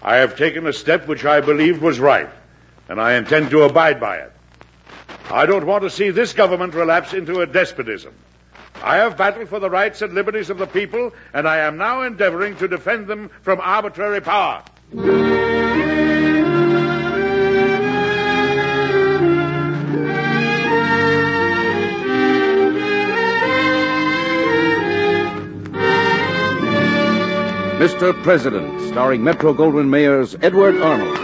I have taken a step which I believed was right, and I intend to abide by it. I don't want to see this government relapse into a despotism. I have battled for the rights and liberties of the people, and I am now endeavoring to defend them from arbitrary power. Mr. President, starring Metro-Goldwyn-Mayer's Edward Arnold.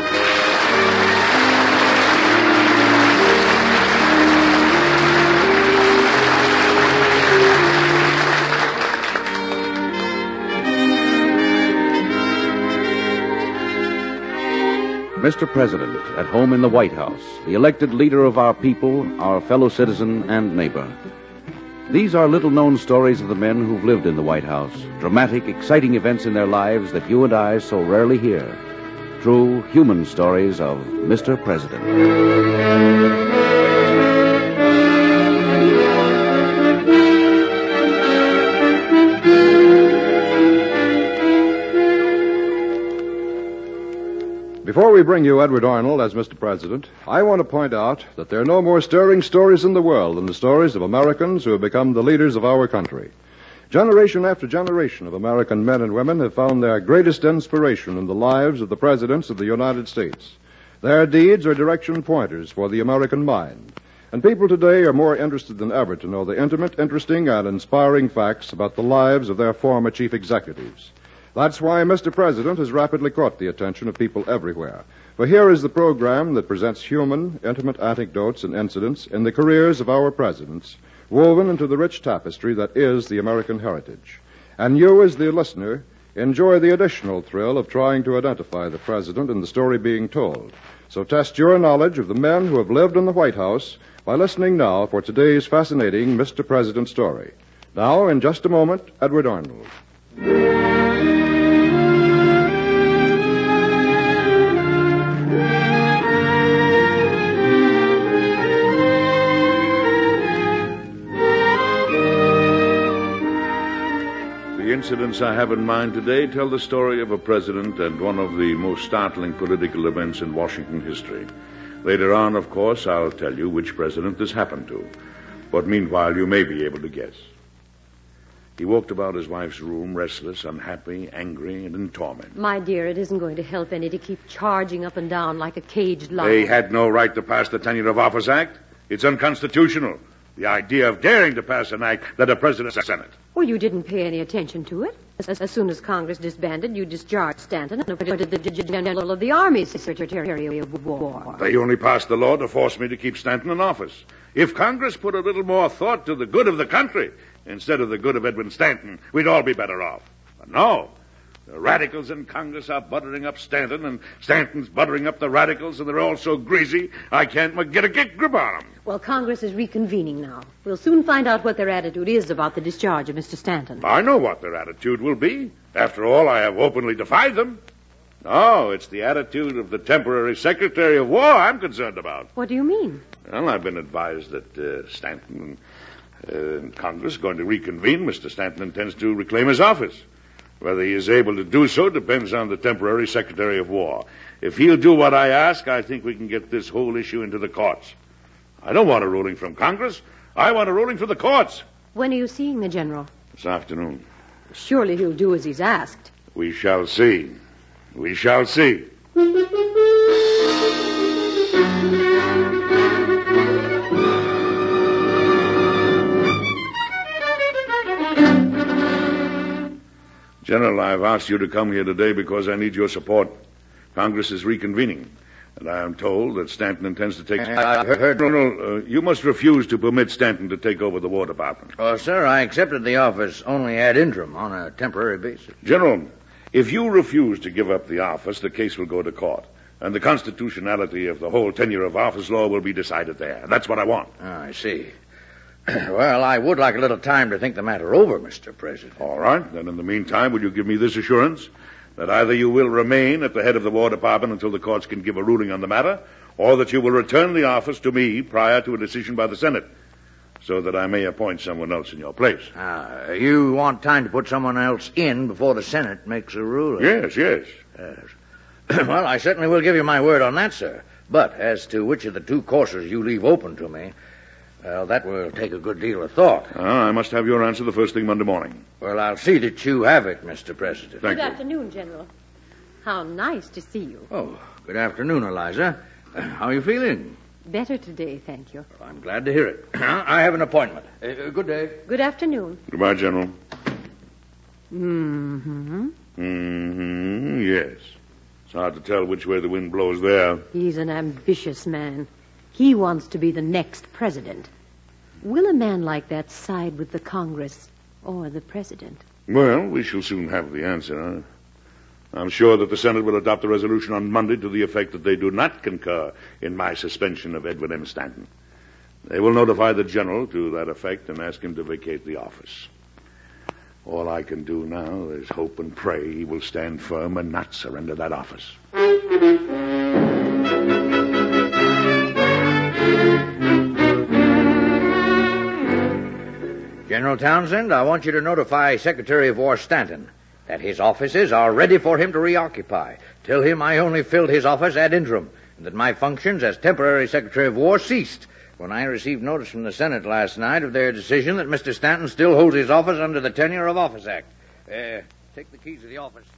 Mr. President, at home in the White House, the elected leader of our people, our fellow citizen and neighbor. These are little-known stories of the men who've lived in the White House, dramatic, exciting events in their lives that you and I so rarely hear. True human stories of Mr. President. Before we bring you Edward Arnold as Mr. President, I want to point out that there are no more stirring stories in the world than the stories of Americans who have become the leaders of our country. Generation after generation of American men and women have found their greatest inspiration in the lives of the presidents of the United States. Their deeds are direction pointers for the American mind. And people today are more interested than ever to know the intimate, interesting, and inspiring facts about the lives of their former chief executives. That's why Mr. President has rapidly caught the attention of people everywhere. For here is the program that presents human, intimate anecdotes and incidents in the careers of our presidents, woven into the rich tapestry that is the American heritage. And you, as the listener, enjoy the additional thrill of trying to identify the president in the story being told. So test your knowledge of the men who have lived in the White House by listening now for today's fascinating Mr. President story. Now, in just a moment, Edward Arnold. The incidents I have in mind today tell the story of a president and one of the most startling political events in Washington history. Later on, of course, I'll tell you which president this happened to. But meanwhile, you may be able to guess. He walked about his wife's room, restless, unhappy, angry, and in torment. My dear, it isn't going to help any to keep charging up and down like a caged lion. They had no right to pass the Tenure of Office Act. It's unconstitutional. The idea of daring to pass an act that a president of the Senate. Well, you didn't pay any attention to it. As soon as Congress disbanded, you discharged Stanton and appointed the General of the Army Secretary of War. They only passed the law to force me to keep Stanton in office. If Congress put a little more thought to the good of the country instead of the good of Edwin Stanton, we'd all be better off. But no. The radicals in Congress are buttering up Stanton, and Stanton's buttering up the radicals, and they're all so greasy, I can't get a grip on them. Well, Congress is reconvening now. We'll soon find out what their attitude is about the discharge of Mr. Stanton. I know what their attitude will be. After all, I have openly defied them. No, it's the attitude of the temporary Secretary of War I'm concerned about. What do you mean? Well, I've been advised that Stanton and Congress are going to reconvene. Mr. Stanton intends to reclaim his office. Whether he is able to do so depends on the temporary Secretary of War. If he'll do what I ask, I think we can get this whole issue into the courts. I don't want a ruling from Congress. I want a ruling from the courts. When are you seeing the General? This afternoon. Surely he'll do as he's asked. We shall see. We shall see. General, I've asked you to come here today because I need your support. Congress is reconvening, and I am told that Stanton intends to take... I heard... No, you must refuse to permit Stanton to take over the War Department. Oh, sir, I accepted the office only ad interim on a temporary basis. General, if you refuse to give up the office, the case will go to court, and the constitutionality of the whole tenure of office law will be decided there. That's what I want. Oh, I see. Well, I would like a little time to think the matter over, Mr. President. All right. Then in the meantime, will you give me this assurance that either you will remain at the head of the War Department until the courts can give a ruling on the matter, or that you will return the office to me prior to a decision by the Senate, so that I may appoint someone else in your place. You want time to put someone else in before the Senate makes a ruling? Yes. Well, I certainly will give you my word on that, sir. But as to which of the two courses you leave open to me, well, that will take a good deal of thought. I must have your answer the first thing Monday morning. Well, I'll see that you have it, Mr. President. Thank Good you. afternoon, General. How nice to see you. Oh, good afternoon, Eliza. How are you feeling? Better today, thank you. Well, I'm glad to hear it. I have an appointment. Good day. Good afternoon. Goodbye, General. Mm-hmm. Yes. It's hard to tell which way the wind blows there. He's an ambitious man. He wants to be the next president. Will a man like that side with the Congress or the president? Well, we shall soon have the answer. I'm sure that the Senate will adopt a resolution on Monday to the effect that they do not concur in my suspension of Edward M. Stanton. They will notify the general to that effect and ask him to vacate the office. All I can do now is hope and pray he will stand firm and not surrender that office. General Townsend, I want you to notify Secretary of War Stanton that his offices are ready for him to reoccupy. Tell him I only filled his office ad interim, and that my functions as temporary Secretary of War ceased when I received notice from the Senate last night of their decision that Mr. Stanton still holds his office under the Tenure of Office Act. Take the keys of the office.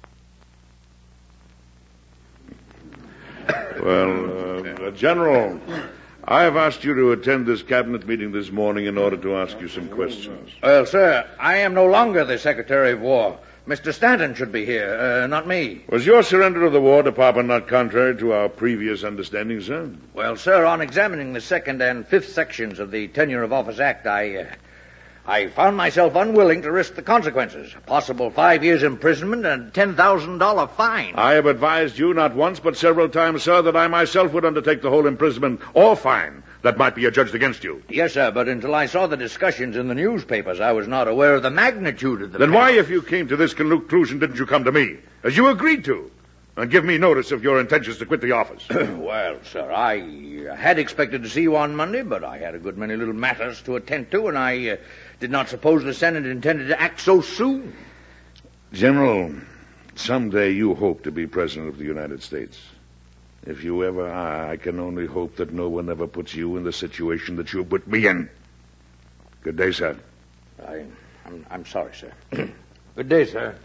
Well, General, I have asked you to attend this cabinet meeting this morning in order to ask you some questions. Well, sir, I am no longer the Secretary of War. Mr. Stanton should be here, not me. Was your surrender of the War Department not contrary to our previous understanding, sir? Well, sir, on examining the 2nd and 5th sections of the Tenure of Office Act, I found myself unwilling to risk the consequences. A possible 5 years imprisonment and $10,000 fine. I have advised you not once but several times, sir, that I myself would undertake the whole imprisonment or fine that might be adjudged against you. Yes, sir, but until I saw the discussions in the newspapers, I was not aware of the magnitude of the... Then why, if you came to this conclusion, didn't you come to me, as you agreed to, and give me notice of your intentions to quit the office? Well, sir, I had expected to see you on Monday, but I had a good many little matters to attend to, and I did not suppose the Senate intended to act so soon. General, someday you hope to be President of the United States. If you ever are, I can only hope that no one ever puts you in the situation that you put me in. Good day, sir. I'm sorry, sir. Good day, sir.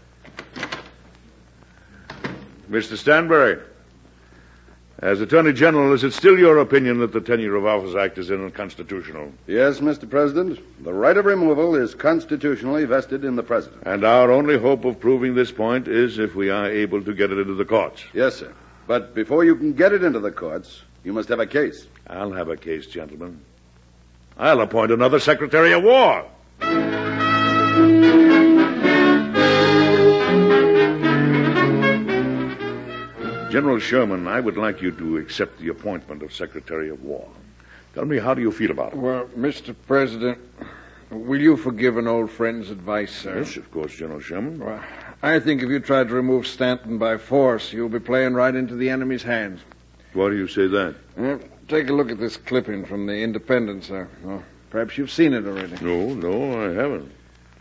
Mr. Stanbury, as Attorney General, is it still your opinion that the Tenure of Office Act is unconstitutional? Yes, Mr. President. The right of removal is constitutionally vested in the President. And our only hope of proving this point is if we are able to get it into the courts. Yes, sir. But before you can get it into the courts, you must have a case. I'll have a case, gentlemen. I'll appoint another Secretary of War. General Sherman, I would like you to accept the appointment of Secretary of War. Tell me, how do you feel about it? Well, Mr. President, will you forgive an old friend's advice, sir? Yes, of course, General Sherman. Well, I think if you try to remove Stanton by force, you'll be playing right into the enemy's hands. Why do you say that? Well, take a look at this clipping from the Independent, sir. Well, perhaps you've seen it already. No, I haven't.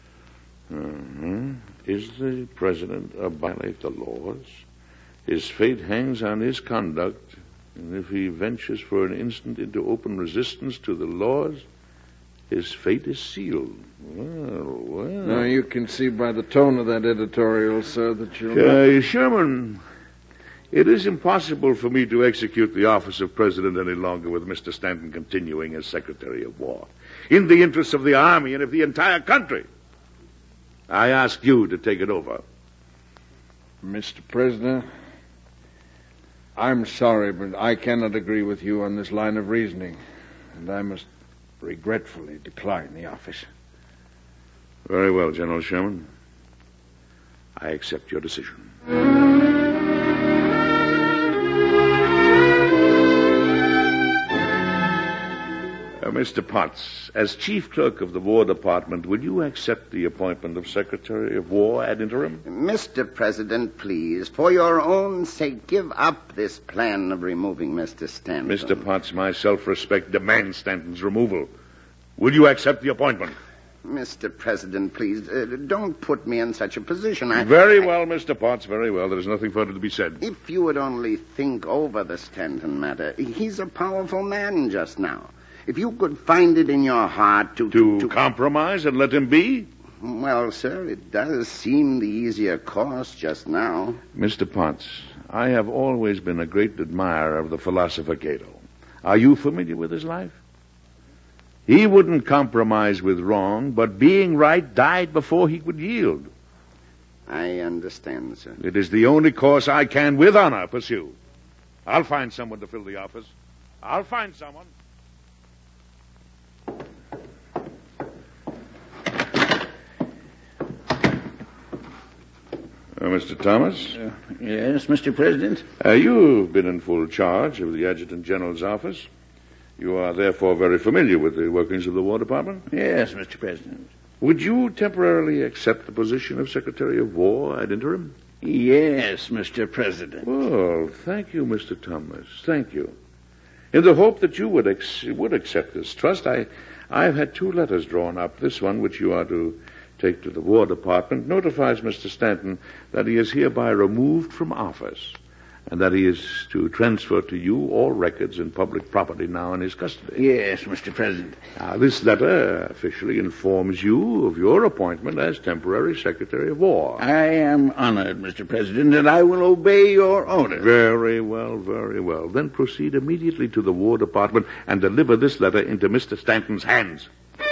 Is the President a violate the laws? His fate hangs on his conduct, and if he ventures for an instant into open resistance to the laws, his fate is sealed. Well. Now, you can see by the tone of that editorial, sir, that you'll... Sherman, it is impossible for me to execute the office of President any longer with Mr. Stanton continuing as Secretary of War. In the interests of the Army and of the entire country, I ask you to take it over. Mr. President, I'm sorry, but I cannot agree with you on this line of reasoning, and I must regretfully decline the office. Very well, General Sherman. I accept your decision. Mr. Potts, as Chief Clerk of the War Department, will you accept the appointment of Secretary of War ad interim? Mr. President, please, for your own sake, give up this plan of removing Mr. Stanton. Mr. Potts, my self-respect demands Stanton's removal. Will you accept the appointment? Mr. President, please, don't put me in such a position. Very well, Mr. Potts, very well. There's nothing further to be said. If you would only think over the Stanton matter. He's a powerful man just now. If you could find it in your heart to compromise and let him be? Well, sir, it does seem the easier course just now. Mr. Potts, I have always been a great admirer of the philosopher Cato. Are you familiar with his life? He wouldn't compromise with wrong, but being right died before he would yield. I understand, sir. It is the only course I can, with honor, pursue. I'll find someone to fill the office. I'll find someone. Mr. Thomas? Yes, Mr. President? You've been in full charge of the Adjutant General's office. You are therefore very familiar with the workings of the War Department? Yes, Mr. President. Would you temporarily accept the position of Secretary of War ad interim? Yes, Mr. President. Well, thank you, Mr. Thomas. Thank you. In the hope that you would accept this trust, I've had 2 letters drawn up. This one, which you are to take to the War Department, notifies Mr. Stanton that he is hereby removed from office and that he is to transfer to you all records and public property now in his custody. Yes, Mr. President. This letter officially informs you of your appointment as temporary Secretary of War. I am honored, Mr. President, and I will obey your orders. Very well, very well. Then proceed immediately to the War Department and deliver this letter into Mr. Stanton's hands.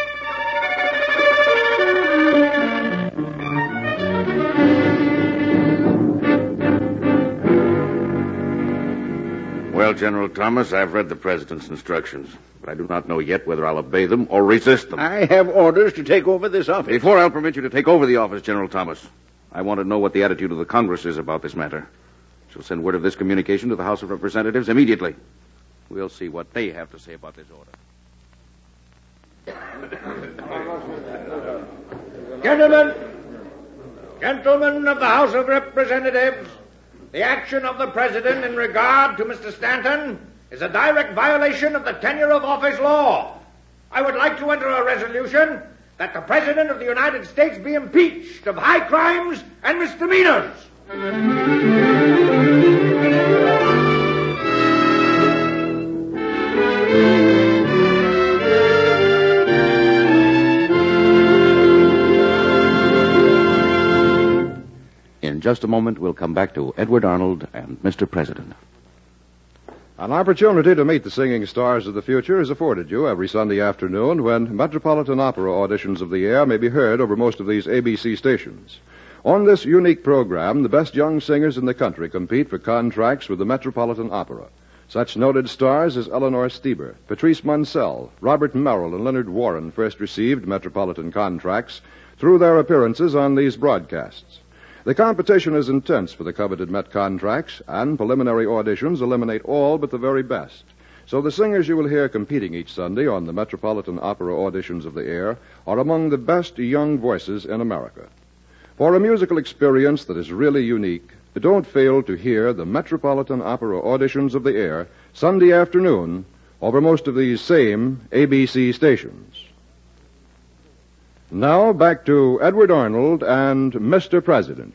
Well, General Thomas, I've read the President's instructions, but I do not know yet whether I'll obey them or resist them. I have orders to take over this office. Before I'll permit you to take over the office, General Thomas, I want to know what the attitude of the Congress is about this matter. Shall send word of this communication to the House of Representatives immediately. We'll see what they have to say about this order. Gentlemen of the House of Representatives, the action of the President in regard to Mr. Stanton is a direct violation of the tenure of office law. I would like to enter a resolution that the President of the United States be impeached of high crimes and misdemeanors. In just a moment, we'll come back to Edward Arnold and Mr. President. An opportunity to meet the singing stars of the future is afforded you every Sunday afternoon when Metropolitan Opera auditions of the air may be heard over most of these ABC stations. On this unique program, the best young singers in the country compete for contracts with the Metropolitan Opera. Such noted stars as Eleanor Steber, Patrice Munsell, Robert Merrill, and Leonard Warren first received Metropolitan contracts through their appearances on these broadcasts. The competition is intense for the coveted Met contracts, and preliminary auditions eliminate all but the very best. So the singers you will hear competing each Sunday on the Metropolitan Opera auditions of the air are among the best young voices in America. For a musical experience that is really unique, don't fail to hear the Metropolitan Opera auditions of the air Sunday afternoon over most of these same ABC stations. Now back to Edward Arnold and Mr. President.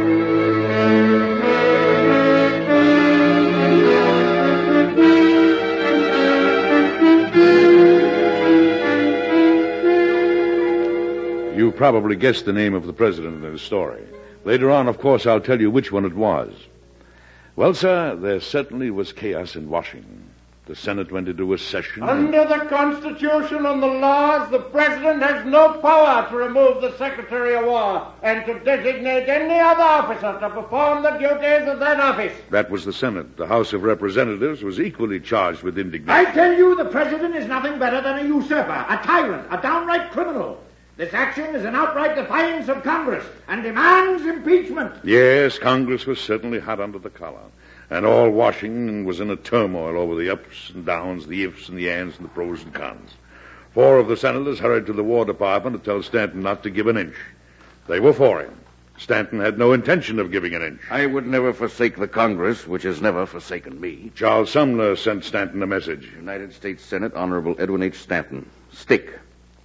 You probably guessed the name of the President in the story. Later on, of course, I'll tell you which one it was. Well, sir, there certainly was chaos in Washington. The Senate went into a session. Under the Constitution and the laws, the President has no power to remove the Secretary of War and to designate any other officer to perform the duties of that office. That was the Senate. The House of Representatives was equally charged with indignation. I tell you, the President is nothing better than a usurper, a tyrant, a downright criminal. This action is an outright defiance of Congress and demands impeachment. Yes, Congress was certainly hot under the collar. And all Washington was in a turmoil over the ups and downs, the ifs and the ands, and the pros and cons. 4 of the senators hurried to the War Department to tell Stanton not to give an inch. They were for him. Stanton had no intention of giving an inch. I would never forsake the Congress, which has never forsaken me. Charles Sumner sent Stanton a message. United States Senate, Honorable Edwin H. Stanton. Stick.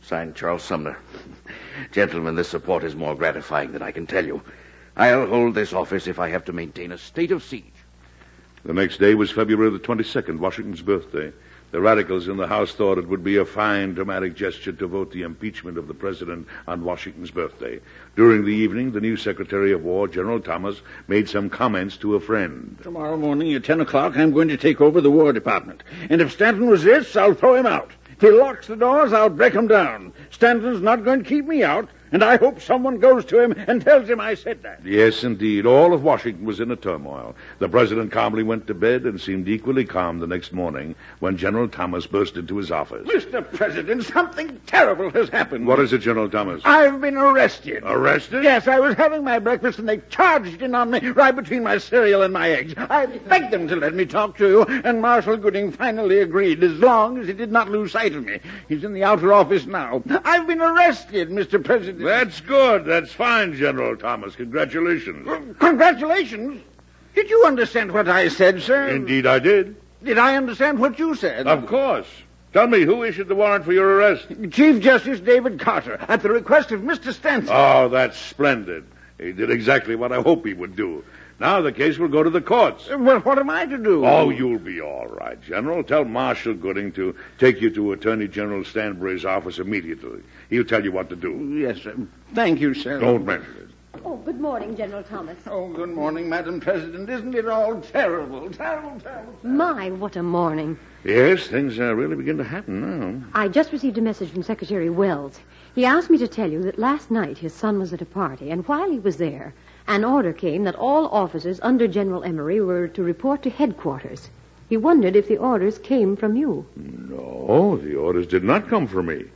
Signed, Charles Sumner. Gentlemen, this support is more gratifying than I can tell you. I'll hold this office if I have to maintain a state of siege. The next day was February the 22nd, Washington's birthday. The radicals in the House thought it would be a fine, dramatic gesture to vote the impeachment of the president on Washington's birthday. During the evening, the new Secretary of War, General Thomas, made some comments to a friend. Tomorrow morning at 10 o'clock, I'm going to take over the War Department. And if Stanton resists, I'll throw him out. If he locks the doors, I'll break him down. Stanton's not going to keep me out, and I hope someone goes to him and tells him I said that. Yes, indeed. All of Washington was in a turmoil. The president calmly went to bed and seemed equally calm the next morning when General Thomas burst into his office. Mr. President, something terrible has happened. What is it, General Thomas? I've been arrested. Arrested? Yes, I was having my breakfast and they charged in on me right between my cereal and my eggs. I begged them to let me talk to you, and Marshal Gooding finally agreed as long as he did not lose sight of me. He's in the outer office now. I've been arrested, Mr. President. That's good. That's fine, General Thomas. Congratulations. Congratulations? Did you understand what I said, sir? Indeed, I did. Did I understand what you said? Of course. Tell me, who issued the warrant for your arrest? Chief Justice David Carter, at the request of Mr. Stanton. Oh, that's splendid. He did exactly what I hoped he would do. Now the case will go to the courts. Well, what am I to do? Oh, you'll be all right, General. Tell Marshal Gooding to take you to Attorney General Stanbury's office immediately. He'll tell you what to do. Yes, sir. Thank you, sir. Don't mention it. Oh, good morning, General Thomas. Oh, good morning, Madam President. Isn't it all terrible, terrible, terrible? My, what a morning. Yes, things really begin to happen now. I just received a message from Secretary Wells. He asked me to tell you that last night his son was at a party, and while he was there, an order came that all officers under General Emory were to report to headquarters. He wondered if the orders came from you. No, the orders did not come from me.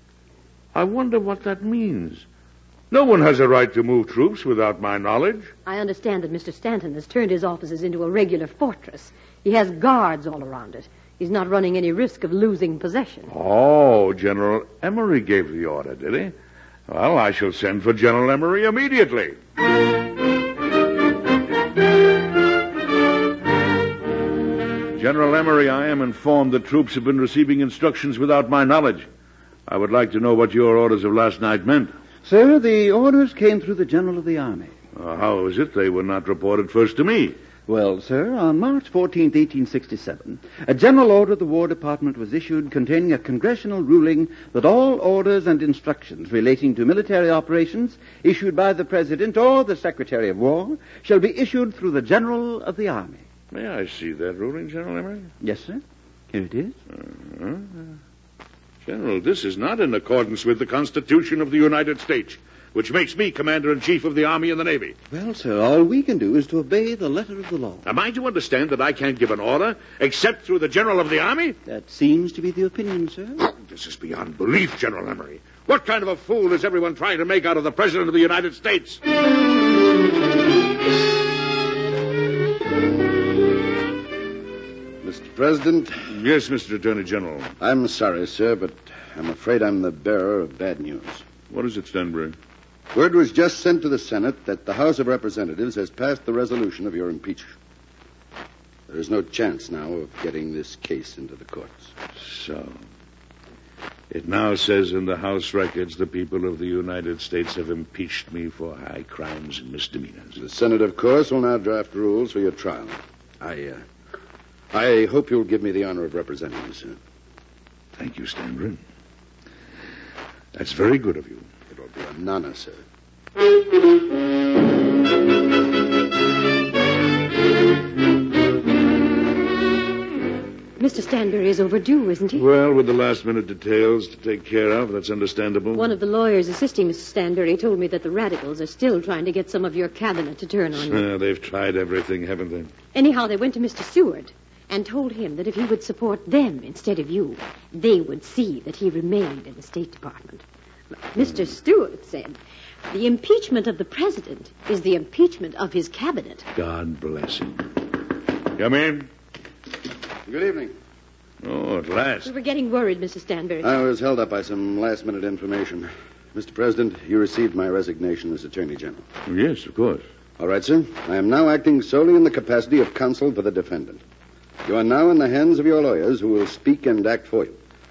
I wonder what that means. No one has a right to move troops without my knowledge. I understand that Mr. Stanton has turned his offices into a regular fortress. He has guards all around it. He's not running any risk of losing possession. Oh, General Emory gave the order, did he? Well, I shall send for General Emory immediately. General Emory, I am informed that troops have been receiving instructions without my knowledge. I would like to know what your orders of last night meant. Sir, the orders came through the General of the Army. How is it they were not reported first to me? Well, sir, on March 14, 1867, a general order of the War Department was issued containing a congressional ruling that all orders and instructions relating to military operations issued by the President or the Secretary of War shall be issued through the General of the Army. May I see that ruling, General Emory? Yes, sir. Here it is. General, this is not in accordance with the Constitution of the United States, which makes me Commander-in-Chief of the Army and the Navy. Well, sir, all we can do is to obey the letter of the law. Am I to understand that I can't give an order except through the General of the Army? That seems to be the opinion, sir. This is beyond belief, General Emory. What kind of a fool is everyone trying to make out of the President of the United States? Mr. President? Yes, Mr. Attorney General. I'm sorry, sir, but I'm afraid I'm the bearer of bad news. What is it, Stanbury? Word was just sent to the Senate that the House of Representatives has passed the resolution of your impeachment. There is no chance now of getting this case into the courts. So, it now says in the House records the people of the United States have impeached me for high crimes and misdemeanors. The Senate, of course, will now draft rules for your trial. I hope you'll give me the honor of representing you, sir. Thank you, Stanbury. That's very good of you. It will be an honor, sir. Mr. Stanbury is overdue, isn't he? Well, with the last-minute details to take care of, that's understandable. One of the lawyers assisting Mr. Stanbury told me that the radicals are still trying to get some of your cabinet to turn on you. They've tried everything, haven't they? Anyhow, they went to Mr. Seward and told him that if he would support them instead of you, they would see that he remained in the State Department. Mr. Stewart said, the impeachment of the president is the impeachment of his cabinet. God bless him. Come in. Good evening. Oh, at last. We were getting worried, Mr. Stanbury. I was held up by some last-minute information. Mr. President, you received my resignation as Attorney General. Yes, of course. All right, sir. I am now acting solely in the capacity of counsel for the defendant. You are now in the hands of your lawyers who will speak and act for you.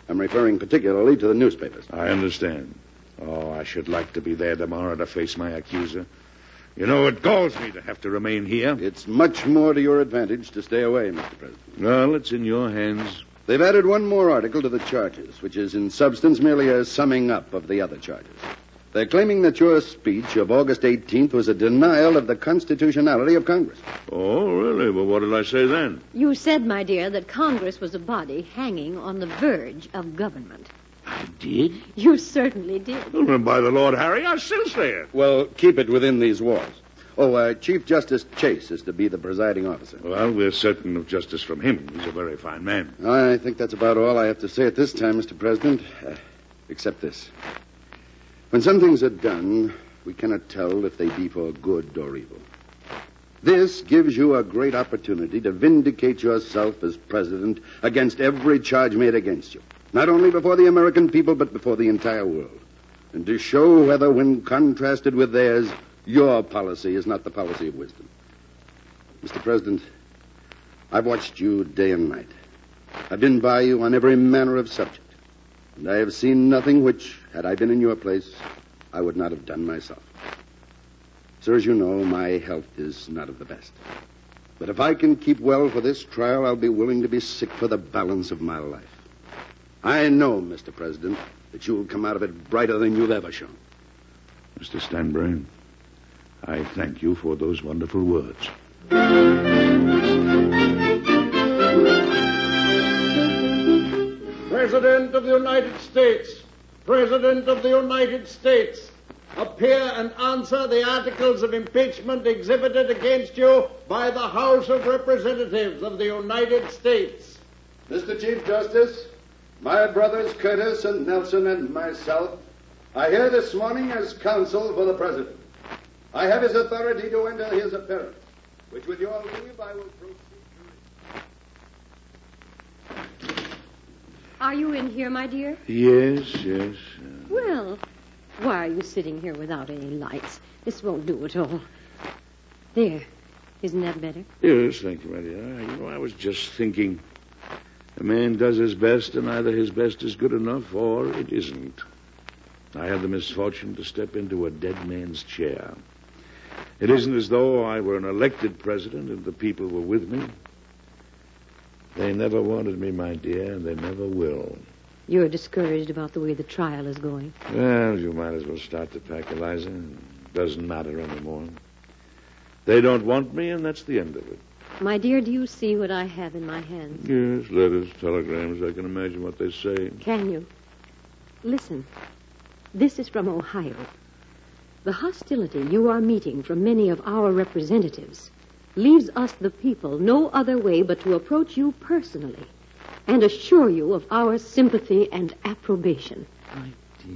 I'm referring particularly to the newspapers. I understand. Oh, I should like to be there tomorrow to face my accuser. You know, it galls me to have to remain here. It's much more to your advantage to stay away, Mr. President. Well, it's in your hands. They've added one more article to the charges, which is in substance merely a summing up of the other charges. They're claiming that your speech of August 18th was a denial of the constitutionality of Congress. Oh, really? Well, what did I say then? You said, my dear, that Congress was a body hanging on the verge of government. I did? You certainly did. Well, then, by the Lord Harry, I still say it. Well, keep it within these walls. Oh, Chief Justice Chase is to be the presiding officer. Well, we're certain of justice from him. He's a very fine man. I think that's about all I have to say at this time, Mr. President, except this. When some things are done, we cannot tell if they be for good or evil. This gives you a great opportunity to vindicate yourself as president against every charge made against you. Not only before the American people, but before the entire world. And to show whether, when contrasted with theirs, your policy is not the policy of wisdom. Mr. President, I've watched you day and night. I've been by you on every manner of subject. And I have seen nothing which, had I been in your place, I would not have done myself. Sir, as you know, my health is not of the best. But if I can keep well for this trial, I'll be willing to be sick for the balance of my life. I know, Mr. President, that you'll come out of it brighter than you've ever shown. Mr. Stanbury, I thank you for those wonderful words. President of the United States, President of the United States, appear and answer the articles of impeachment exhibited against you by the House of Representatives of the United States. Mr. Chief Justice, my brothers Curtis and Nelson and myself are here this morning as counsel for the President. I have his authority to enter his appearance, which with your leave I will proceed to read. Are you in here, my dear? Yes. Well, why are you sitting here without any lights? This won't do at all. There. Isn't that better? Yes, thank you, my dear. You know, I was just thinking. A man does his best, and either his best is good enough or it isn't. I had the misfortune to step into a dead man's chair. It isn't as though I were an elected president and the people were with me. They never wanted me, my dear, and they never will. You're discouraged about the way the trial is going. Well, you might as well start to pack, Eliza. It doesn't matter anymore. They don't want me, and that's the end of it. My dear, do you see what I have in my hands? Yes, letters, telegrams. I can imagine what they say. Can you? Listen. This is from Ohio. The hostility you are meeting from many of our representatives leaves us, the people, no other way but to approach you personally and assure you of our sympathy and approbation. My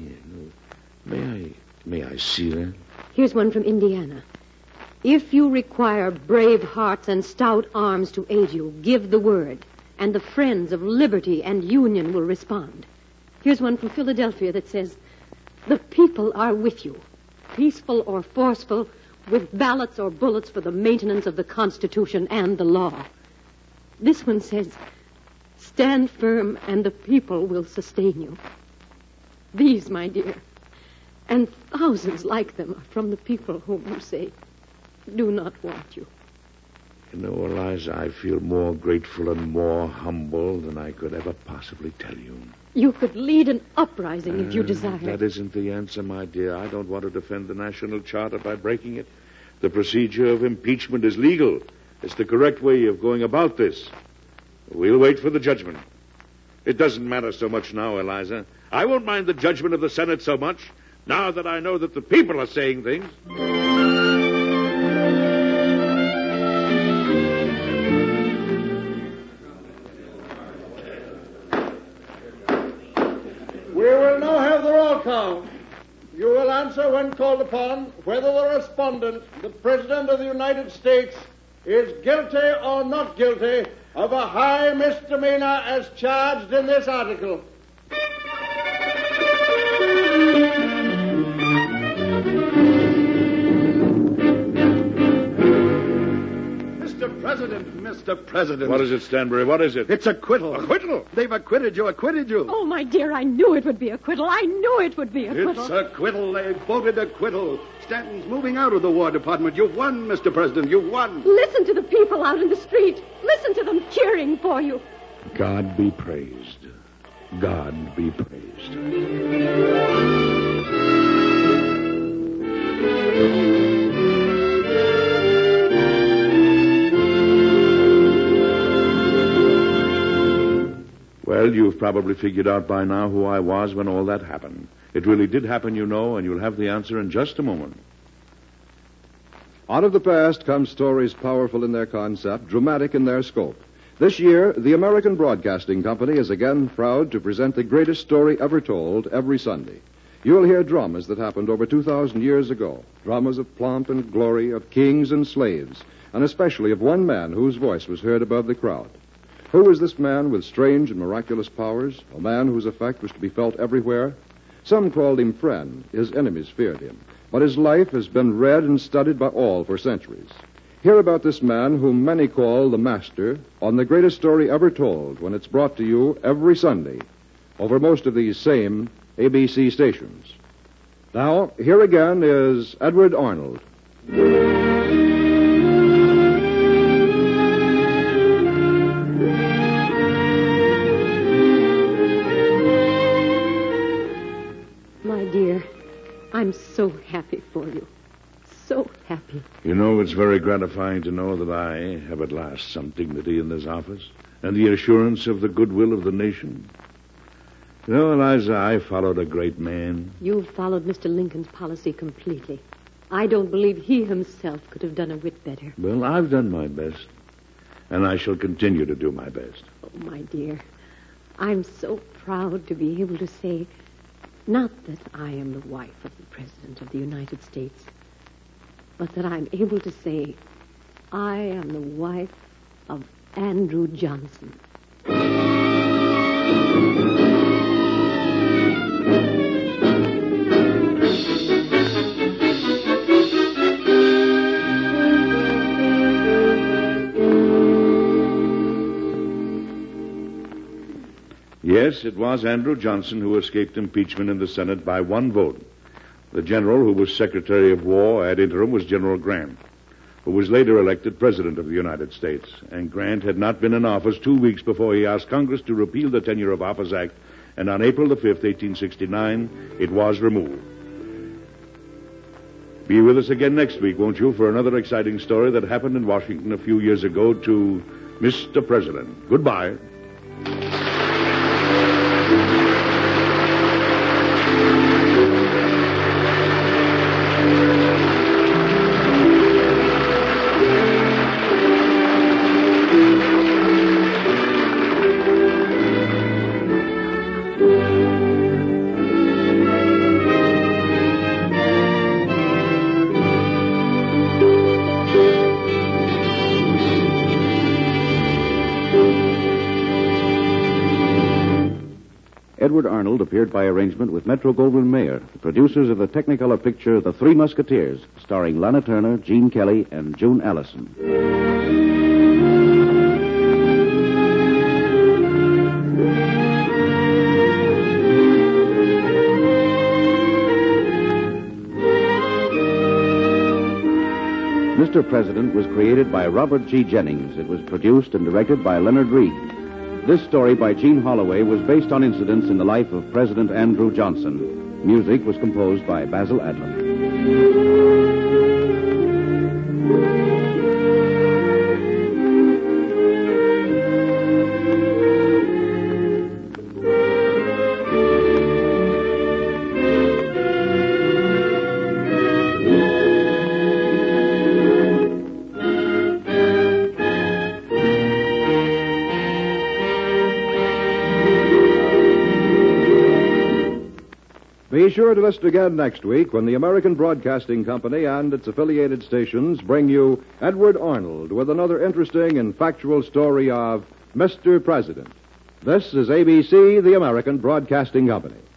dear, may I see that? Here's one from Indiana. If you require brave hearts and stout arms to aid you, give the word, and the friends of liberty and union will respond. Here's one from Philadelphia that says, the people are with you, peaceful or forceful, with ballots or bullets for the maintenance of the Constitution and the law. This one says, stand firm and the people will sustain you. These, my dear, and thousands like them are from the people whom you say do not want you. You know, Eliza, I feel more grateful and more humble than I could ever possibly tell you. You could lead an uprising if you desired. That isn't the answer, my dear. I don't want to defend the National Charter by breaking it. The procedure of impeachment is legal. It's the correct way of going about this. We'll wait for the judgment. It doesn't matter so much now, Eliza. I won't mind the judgment of the Senate so much, now that I know that the people are saying things. We will now have the roll call. You will answer when called upon whether the respondent, the President of the United States, is guilty or not guilty of a high misdemeanor as charged in this article. Mr. President, President, Mr. President. What is it, Stanbury? What is it? It's acquittal. Acquittal? They've acquitted you. Oh, my dear, I knew it would be acquittal. I knew it would be acquittal. It's acquittal. They voted acquittal. Stanton's moving out of the War Department. You've won, Mr. President. You've won. Listen to the people out in the street. Listen to them cheering for you. God be praised. God be praised. Well, you've probably figured out by now who I was when all that happened. It really did happen, you know, and you'll have the answer in just a moment. Out of the past come stories powerful in their concept, dramatic in their scope. This year, the American Broadcasting Company is again proud to present the greatest story ever told every Sunday. You'll hear dramas that happened over 2,000 years ago, dramas of pomp and glory, of kings and slaves, and especially of one man whose voice was heard above the crowd. Who was this man with strange and miraculous powers, a man whose effect was to be felt everywhere? Some called him friend. His enemies feared him. But his life has been read and studied by all for centuries. Hear about this man whom many call the Master on the greatest story ever told when it's brought to you every Sunday over most of these same ABC stations. Now, here again is Edward Arnold. My dear, I'm so happy for you. So happy. You know, it's very gratifying to know that I have at last some dignity in this office and the assurance of the goodwill of the nation. You know, Eliza, I followed a great man. You've followed Mr. Lincoln's policy completely. I don't believe he himself could have done a whit better. Well, I've done my best, and I shall continue to do my best. Oh, my dear, I'm so proud to be able to say, not that I am the wife of the President of the United States, but that I'm able to say I am the wife of Andrew Johnson. Yes, it was Andrew Johnson who escaped impeachment in the Senate by one vote. The general who was Secretary of War ad interim was General Grant, who was later elected President of the United States. And Grant had not been in office 2 weeks before he asked Congress to repeal the Tenure of Office Act, and on April the 5th, 1869, it was removed. Be with us again next week, won't you, for another exciting story that happened in Washington a few years ago to Mr. President. Goodbye. Edward Arnold appeared by arrangement with Metro-Goldwyn-Mayer, the producers of the Technicolor picture The Three Musketeers, starring Lana Turner, Gene Kelly, and June Allison. Mr. President was created by Robert G. Jennings. It was produced and directed by Leonard Reed. This story by Gene Holloway was based on incidents in the life of President Andrew Johnson. Music was composed by Basil Adlam. Be sure to listen again next week when the American Broadcasting Company and its affiliated stations bring you Edward Arnold with another interesting and factual story of Mr. President. This is ABC, the American Broadcasting Company.